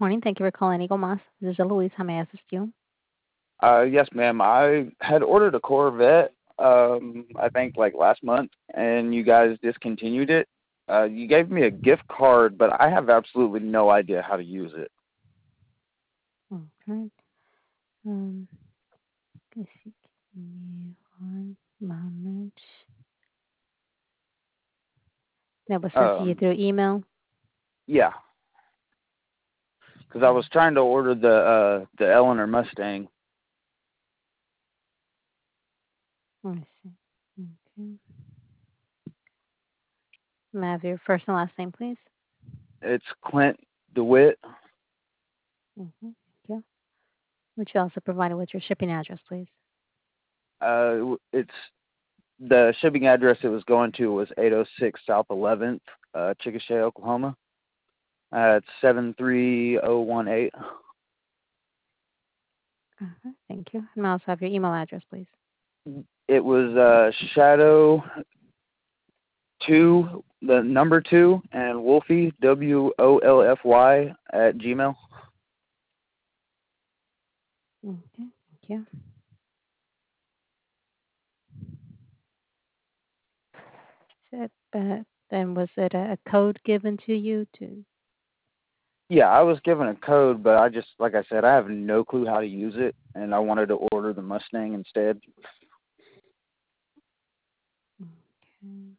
Morning. Thank you for calling Eagle Moss. This is Eloise. How may I assist you? Yes, ma'am. I had ordered a Corvette, I think like last month, and you guys discontinued it. You gave me a gift card, but I have absolutely no idea how to use it. Okay. Um, let's see. Give me one moment. That was sent to you Um, through email. yeah, because I was trying to order the Eleanor Mustang. Let me see. Okay. May I have your first and last name, please? It's Clint DeWitt. Thank you. Would you also provide it with your shipping address, please? It's the shipping address it was going to was 806 South 11th, Chickasha, Oklahoma. It's 73018. Thank you. And may I also have your email address, please? It was Shadow 2, the number 2, and Wolfie, WOLFY, at Gmail. Okay. Thank you. Then was it a code given to you to? Yeah, I was given a code, but like I said, I have no clue how to use it, and I wanted to order the Mustang instead. Okay.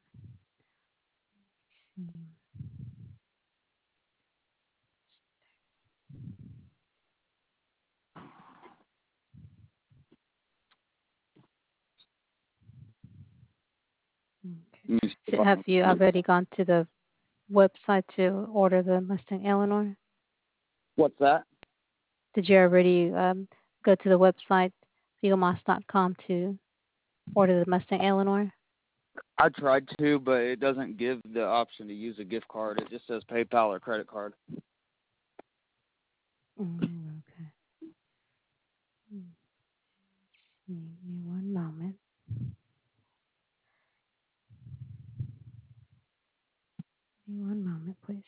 Okay. Let me see if So I have can you find it. already gone to the website to order the Mustang Eleanor? What's that? Did you already go to the website, eaglemoss.com, to order the Mustang Eleanor? I tried to, but it doesn't give the option to use a gift card. It just says PayPal or credit card. Okay. Give me one moment. Give me one moment, please.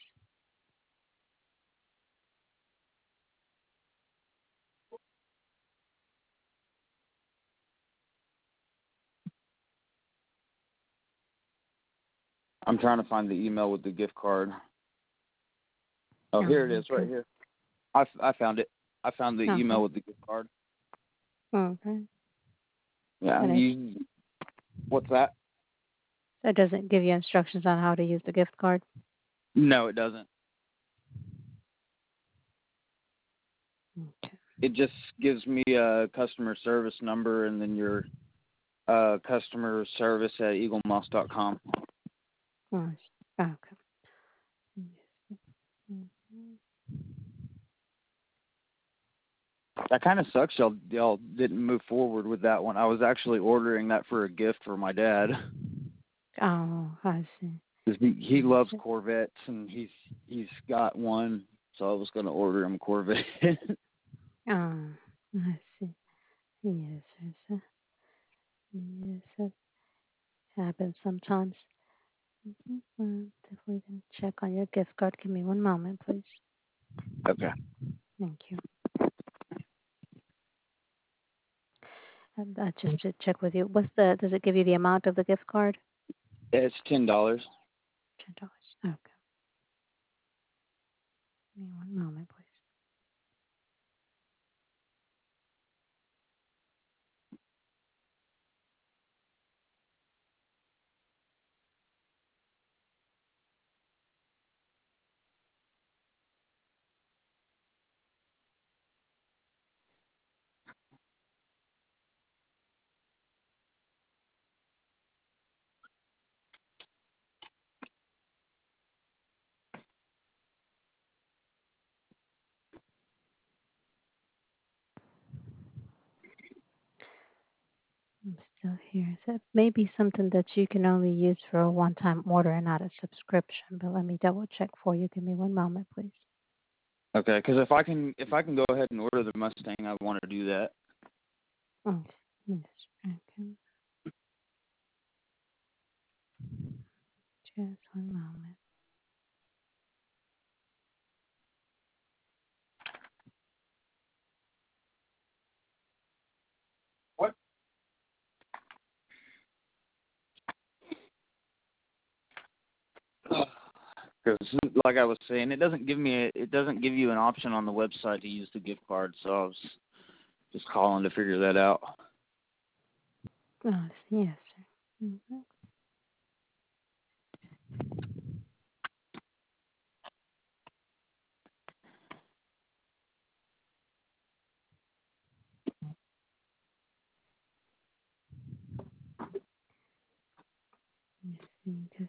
I'm trying to find the email with the gift card. Oh, here it is, right Okay. here. I found it. I found the email Okay. with the gift card. Okay. Yeah, And it, what's that? it doesn't give you instructions on how to use the gift card. No, it doesn't. Okay. It just gives me a customer service number and then your customer service at eaglemoss.com. Nice. Okay. Mhm. That kind of sucks. Y'all didn't move forward with that one. I was actually ordering that for a gift for my dad. Oh, I see. 'Cause he I loves see. Corvettes and he's got one, so I was going to order him a Corvette. Oh, I see. Yes, yes, yes. It happens sometimes. Definitely gonna check on your gift card. Give me one moment, please. Okay, Thank you. And just to check with you, does it give you the amount of the gift card? it's $10. $10. Okay. Give me one moment, please. I'm still here. So it may be something that you can only use for a one-time order and not a subscription, but let me double check for you. Give me one moment, please. Okay, because if I can go ahead and order the Mustang, I want to do that. Oh, yes. Okay. Just one moment. Because, like I was saying, it doesn't give you an option on the website to use the gift card. So I was just calling to figure that out. Oh, yes, sir. Mm-hmm. Because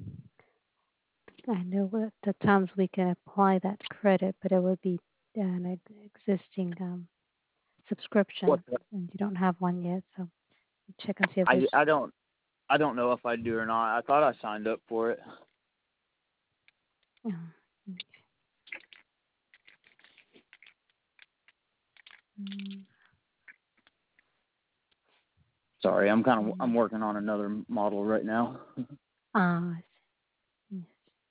I know at the times we can apply that credit, but it would be an existing subscription, What? and you don't have one yet. So check and see if I there's. I don't I don't know if I do or not. I thought I signed up for it. Oh, mm, Sorry, mm, I'm working on another model right now. ah, yes.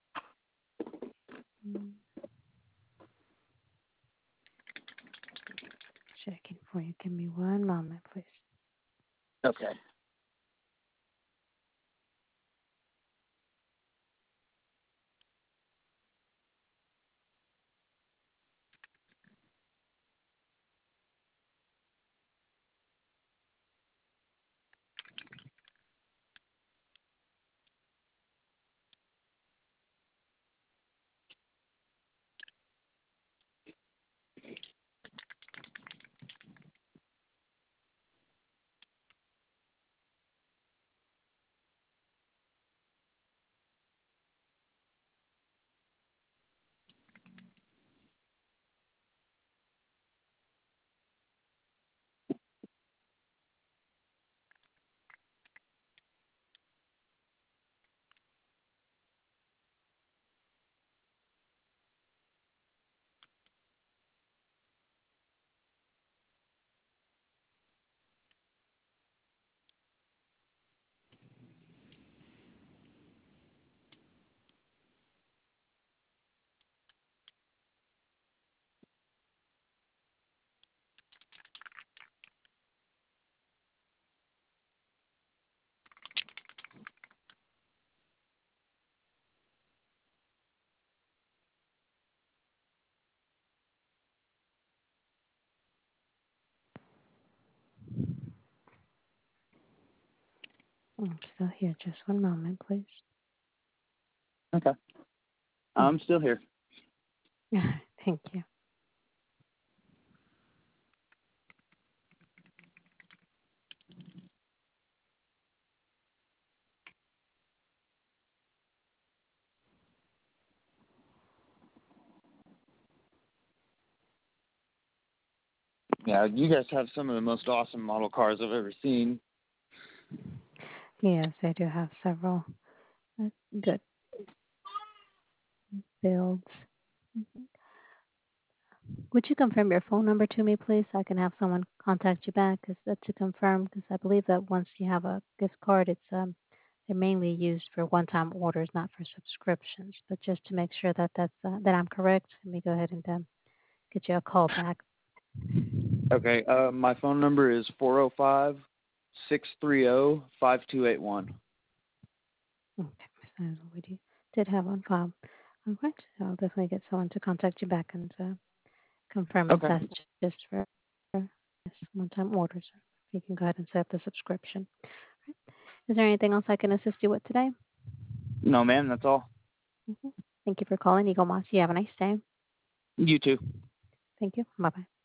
Mm, checking for you. Give me one moment, please. Okay. I'm still here. Just one moment, please. Okay. Thank I'm still here. you. Thank you. Yeah, you guys have some of the most awesome model cars I've ever seen. Yes, I do have several good builds. Mhm. Would you confirm your phone number to me, please? So I can have someone contact you back to confirm. Because I believe that once you have a gift card, it's they're mainly used for one-time orders, not for subscriptions. But just to make sure that that I'm correct, let me go ahead and get you a call back. Okay. My phone number is 405-630-5281. Okay, so we did have on file. All right, so I'll definitely get someone to contact you back and confirm if Okay. that's just for yes, one-time orders. You can go ahead and set up the subscription. Is there anything else I can assist you with today? No, ma'am, that's all. Thank you for calling Eagle Moss. You have a nice day. You too. Thank you. Bye bye.